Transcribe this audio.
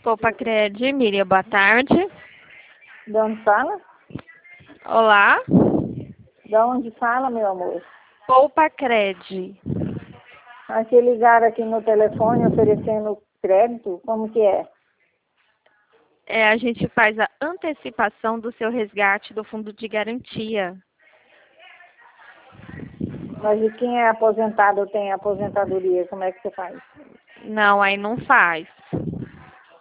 Poupa Cred, Miriam, boa tarde. De onde fala? Olá. De onde fala, meu amor? Poupa Cred. Aqui ligaram aqui no telefone oferecendo crédito, como que é? A gente faz a antecipação do seu resgate do fundo de garantia. Mas e quem é aposentado ou tem aposentadoria, como é que você faz? Não, aí não faz.